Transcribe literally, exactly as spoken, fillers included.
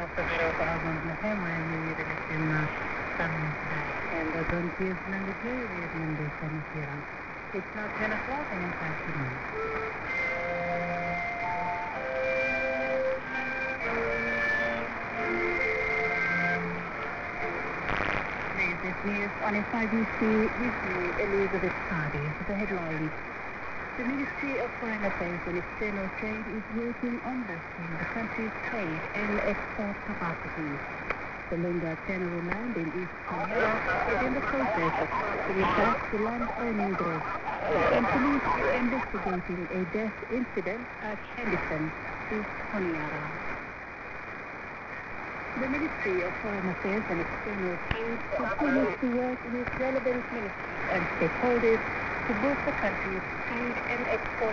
aftermiddag hebben we hier in Stammensdijk. En dat dan is naar de twee weer naar de Stammensdijk. It's now ten o'clock and it's afternoon. This news on S I B C with me, Elizabeth Hardy. The headlines. The Ministry of Foreign Affairs and External Trade is working on boosting the country's trade and export capacities. The Lunga Channel land in East Korea is in the process of passing it back to land-owning groups, and police are investigating a death incident at Henderson, East Honiara. The Ministry of Foreign Affairs and External Trade continues to work with relevant ministries and stakeholders to boost the country's trade and export